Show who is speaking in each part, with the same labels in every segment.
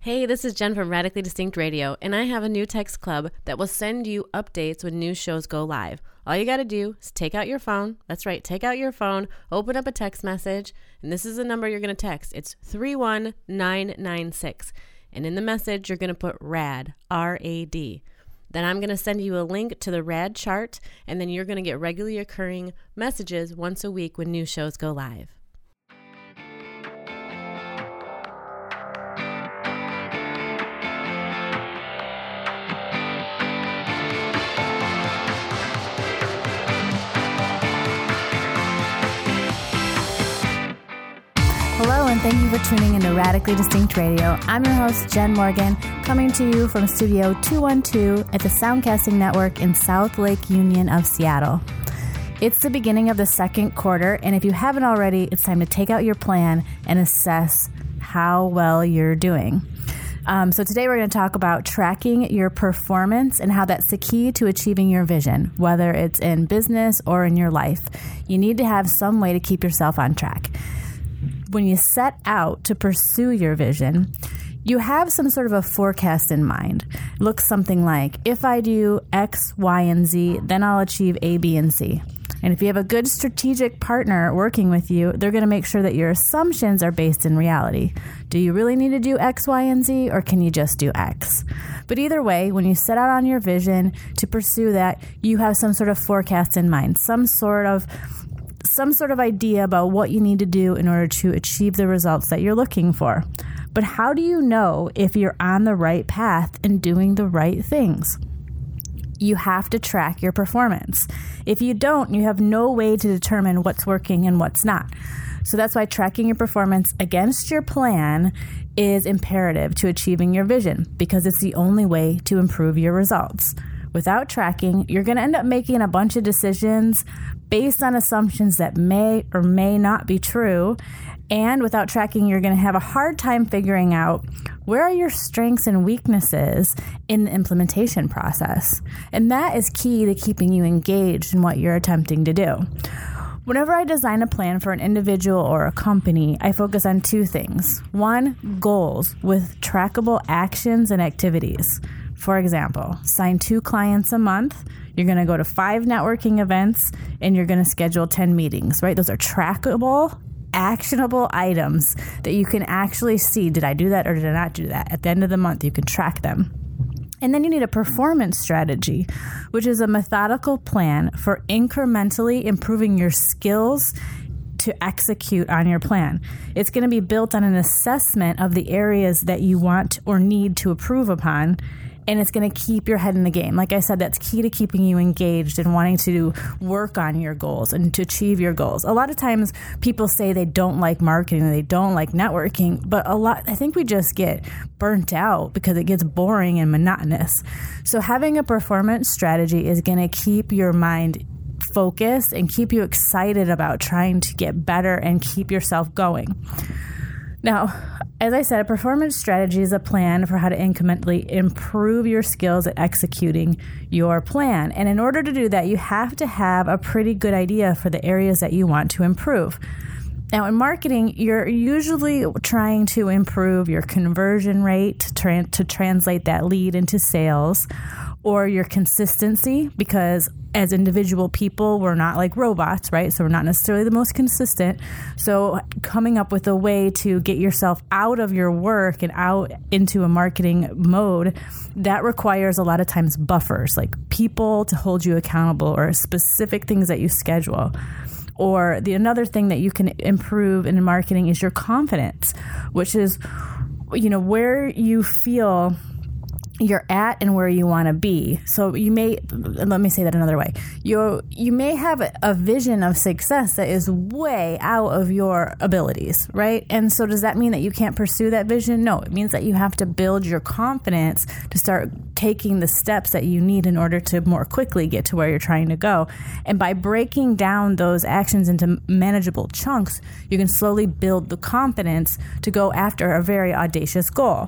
Speaker 1: Hey, this is Jen from Radically Distinct Radio, and I have a new text club that will send you updates when new shows go live. All you got to do is take out your phone. That's right, take out your phone, open up a text message, and this is the number you're going to text. It's 31996. And in the message, you're going to put RAD, R-A-D. Then I'm going to send you a link to the RAD chart, and then you're going to get regularly occurring messages once a week when new shows go live.
Speaker 2: Hello, and thank you for tuning into Radically Distinct Radio. I'm your host, Jen Morgan, coming to you from Studio 212 at the Soundcasting Network in South Lake Union of Seattle. It's the beginning of the second quarter, and if you haven't already, it's time to take out your plan and assess how well you're doing. So today we're going to talk about tracking your performance and how that's the key to achieving your vision, whether it's in business or in your life. You need to have some way to keep yourself on track. When you set out to pursue your vision, you have some sort of a forecast in mind. It looks something like, if I do X, Y, and Z, then I'll achieve A, B, and C. And if you have a good strategic partner working with you, they're going to make sure that your assumptions are based in reality. Do you really need to do X, Y, and Z, or can you just do X? But either way, when you set out on your vision to pursue that, you have some sort of forecast in mind, some sort of idea about what you need to do in order to achieve the results that you're looking for. But how do you know if you're on the right path and doing the right things? You have to track your performance. If you don't, you have no way to determine what's working and what's not. So that's why tracking your performance against your plan is imperative to achieving your vision, because it's the only way to improve your results. Without tracking, you're going to end up making a bunch of decisions based on assumptions that may or may not be true. And without tracking, you're going to have a hard time figuring out where are your strengths and weaknesses in the implementation process. And that is key to keeping you engaged in what you're attempting to do. Whenever I design a plan for an individual or a company, I focus on two things. One, goals with trackable actions and activities. For example, sign 2 clients a month, you're going to go to 5 networking events, and you're going to schedule 10 meetings, right? Those are trackable, actionable items that you can actually see. Did I do that or did I not do that? At the end of the month, you can track them. And then you need a performance strategy, which is a methodical plan for incrementally improving your skills to execute on your plan. It's going to be built on an assessment of the areas that you want or need to improve upon, and it's going to keep your head in the game. Like I said, that's key to keeping you engaged and wanting to work on your goals and to achieve your goals. A lot of times people say they don't like marketing, they don't like networking, but I think we just get burnt out because it gets boring and monotonous. So having a performance strategy is going to keep your mind focused and keep you excited about trying to get better and keep yourself going. Now, as I said, a performance strategy is a plan for how to incrementally improve your skills at executing your plan. And in order to do that, you have to have a pretty good idea for the areas that you want to improve. Now, in marketing, you're usually trying to improve your conversion rate to translate that lead into sales, or your consistency, because as individual people, we're not like robots, right? So we're not necessarily the most consistent. So coming up with a way to get yourself out of your work and out into a marketing mode, that requires a lot of times buffers, like people to hold you accountable or specific things that you schedule. Or another thing that you can improve in marketing is your confidence, which is, where you feel you're at and where you want to be. So let me say that another way. You may have a vision of success that is way out of your abilities, right? And so does that mean that you can't pursue that vision? No, it means that you have to build your confidence to start taking the steps that you need in order to more quickly get to where you're trying to go. And by breaking down those actions into manageable chunks, you can slowly build the confidence to go after a very audacious goal.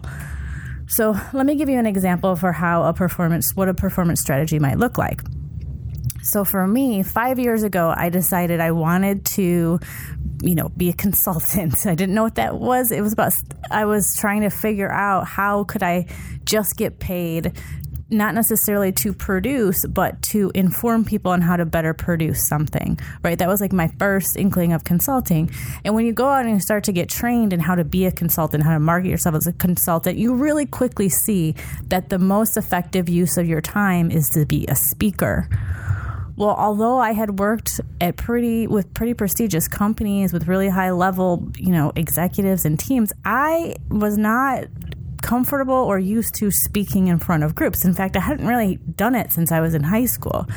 Speaker 2: So let me give you an example for what a performance strategy might look like. So for me, 5 years ago, I decided I wanted to be a consultant. I didn't know what that was. It was about, I was trying to figure out how could I just get paid, not necessarily to produce, but to inform people on how to better produce something, right? That was like my first inkling of consulting. And when you go out and you start to get trained in how to be a consultant, how to market yourself as a consultant, you really quickly see that the most effective use of your time is to be a speaker. Well, although I had worked with pretty prestigious companies with really high level, executives and teams, I was not comfortable or used to speaking in front of groups. In fact, I hadn't really done it since I was in high school.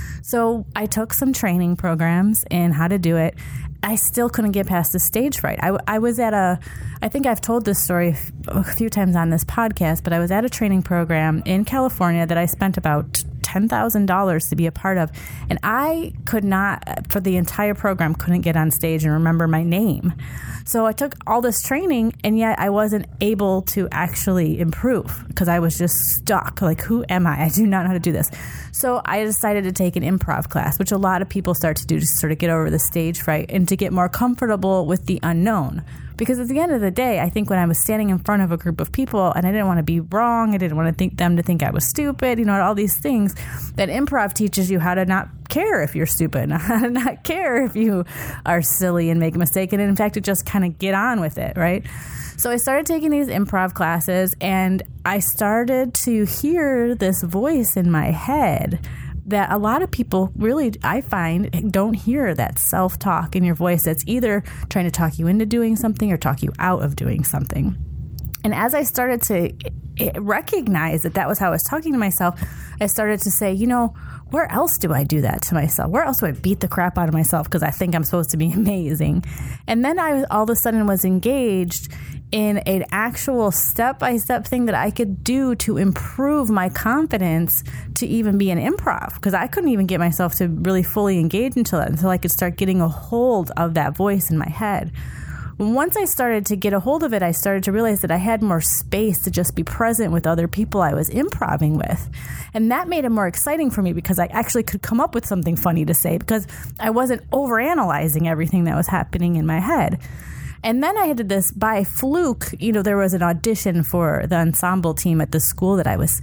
Speaker 2: So I took some training programs in how to do it. I still couldn't get past the stage fright. I was at I think I've told this story a few times on this podcast, but I was at a training program in California that I spent about $10,000 to be a part of. And I could not, for the entire program, couldn't get on stage and remember my name. So I took all this training, and yet I wasn't able to actually improve because I was just stuck. Like, who am I? I do not know how to do this. So I decided to take an improv class, which a lot of people start to do to sort of get over the stage fright and to get more comfortable with the unknown. Because at the end of the day, I think when I was standing in front of a group of people and I didn't want to be wrong, I didn't want to think them to think I was stupid, all these things, that improv teaches you how to not care if you're stupid, how to not care if you are silly and make a mistake. And in fact, to just kind of get on with it, right? So I started taking these improv classes and I started to hear this voice in my head that a lot of people really, I find, don't hear that self-talk in your voice that's either trying to talk you into doing something or talk you out of doing something. And as I started to recognize that was how I was talking to myself, I started to say, where else do I do that to myself? Where else do I beat the crap out of myself because I think I'm supposed to be amazing? And then I all of a sudden was engaged in an actual step-by-step thing that I could do to improve my confidence to even be an improv, because I couldn't even get myself to really fully engage until I could start getting a hold of that voice in my head. Once I started to get a hold of it, I started to realize that I had more space to just be present with other people I was improvising with. And that made it more exciting for me because I actually could come up with something funny to say because I wasn't overanalyzing everything that was happening in my head. And then I did this by fluke. There was an audition for the ensemble team at the school that I was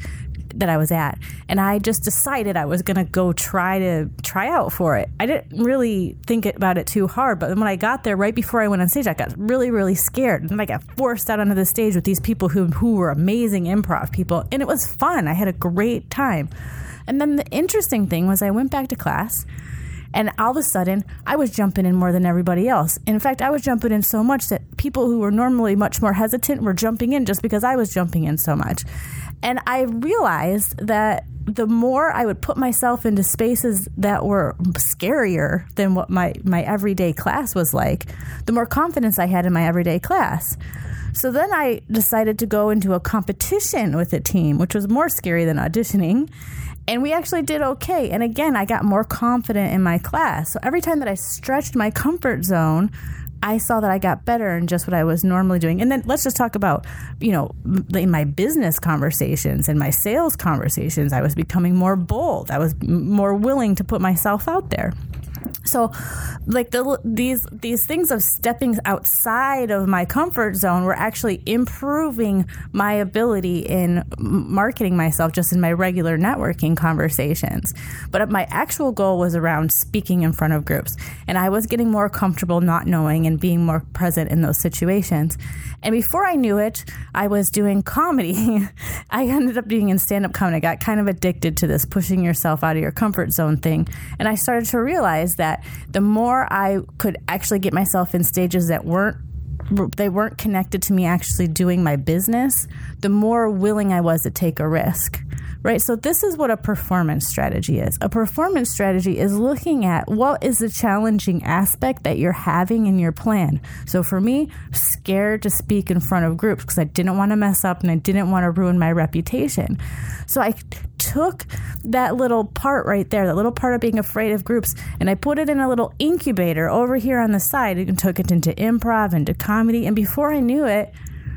Speaker 2: at. And I just decided I was going to go try out for it. I didn't really think about it too hard. But when I got there, right before I went on stage, I got really, really scared. And I got forced out onto the stage with these people who were amazing improv people. And it was fun. I had a great time. And then the interesting thing was I went back to class. And all of a sudden, I was jumping in more than everybody else. In fact, I was jumping in so much that people who were normally much more hesitant were jumping in just because I was jumping in so much. And I realized that the more I would put myself into spaces that were scarier than what my everyday class was like, the more confidence I had in my everyday class. So then I decided to go into a competition with a team, which was more scary than auditioning. And we actually did okay. And again, I got more confident in my class. So every time that I stretched my comfort zone, I saw that I got better in just what I was normally doing. And then let's just talk about, in my business conversations and my sales conversations, I was becoming more bold. I was more willing to put myself out there. So like these things of stepping outside of my comfort zone were actually improving my ability in marketing myself just in my regular networking conversations. But my actual goal was around speaking in front of groups. And I was getting more comfortable not knowing and being more present in those situations. And before I knew it, I was doing comedy. I ended up being in stand-up comedy. I got kind of addicted to this pushing yourself out of your comfort zone thing. And I started to realize that the more I could actually get myself in stages that weren't connected to me actually doing my business, the more willing I was to take a risk. Right? So this is what a performance strategy is. A performance strategy is looking at what is the challenging aspect that you're having in your plan. So for me, scared to speak in front of groups because I didn't want to mess up and I didn't want to ruin my reputation. So I took that little part right there, that little part of being afraid of groups, and I put it in a little incubator over here on the side and took it into improv, into comedy. And before I knew it,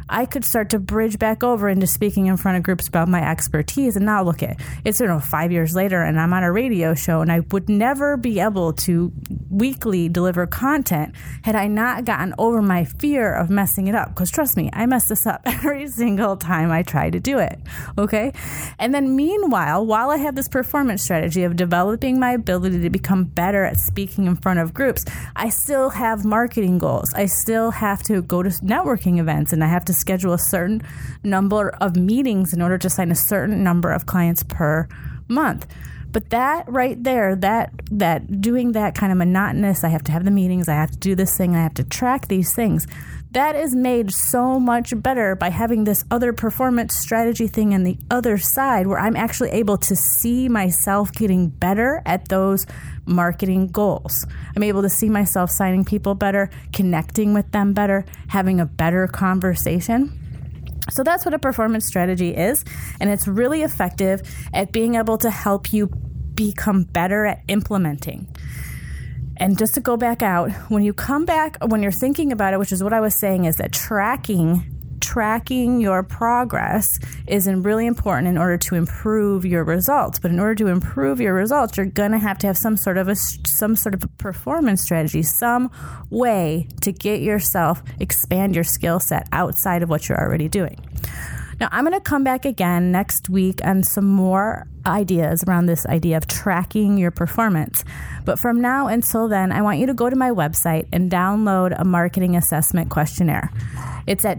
Speaker 2: I could start to bridge back over into speaking in front of groups about my expertise. And now look at it's 5 years later and I'm on a radio show, and I would never be able to weekly deliver content had I not gotten over my fear of messing it up. Because trust me, I mess this up every single time I try to do it. Okay. And then meanwhile, while I have this performance strategy of developing my ability to become better at speaking in front of groups, I still have marketing goals. I still have to go to networking events, and I have to schedule a certain number of meetings in order to sign a certain number of clients per month. But that right there, that doing that kind of monotonous, I have to have the meetings, I have to do this thing, I have to track these things, that is made so much better by having this other performance strategy thing on the other side, where I'm actually able to see myself getting better at those marketing goals. I'm able to see myself signing people better, connecting with them better, having a better conversation. So that's what a performance strategy is, and it's really effective at being able to help you become better at implementing. And just to go back out, when you come back, when you're thinking about it, which is what I was saying, is that tracking your progress is really important in order to improve your results. But in order to improve your results, you're going to have some sort of a performance strategy, some way to get yourself, expand your skill set outside of what you're already doing. Now, I'm going to come back again next week on some more ideas around this idea of tracking your performance. But from now until then, I want you to go to my website and download a marketing assessment questionnaire. It's at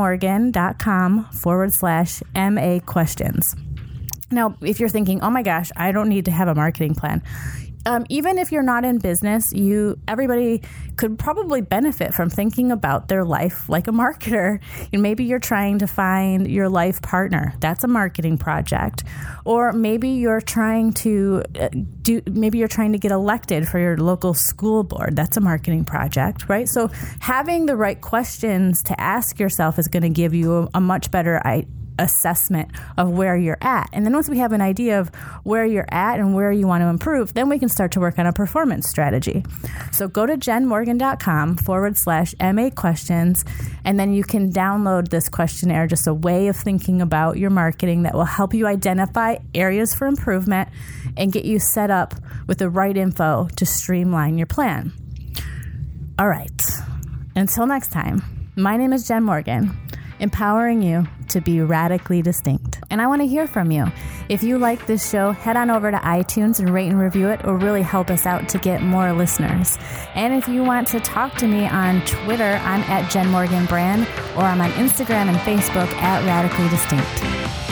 Speaker 2: jenmorgan.com/MA questions. Now, if you're thinking, oh my gosh, I don't need to have a marketing plan. Even if you're not in business, everybody could probably benefit from thinking about their life like a marketer. And maybe you're trying to find your life partner. That's a marketing project. Or maybe you're trying to get elected for your local school board. That's a marketing project, right? So having the right questions to ask yourself is going to give you a much better assessment of where you're at. And then once we have an idea of where you're at and where you want to improve, then we can start to work on a performance strategy. So go to jenmorgan.com/MA questions, and then you can download this questionnaire, just a way of thinking about your marketing that will help you identify areas for improvement and get you set up with the right info to streamline your plan. All right. Until next time, my name is Jen Morgan, empowering you to be radically distinct. And I want to hear from you. If you like this show, head on over to iTunes and rate and review it. It will really help us out to get more listeners. And if you want to talk to me on Twitter, I'm at Jen Morgan Brand, or I'm on Instagram and Facebook at Radically Distinct.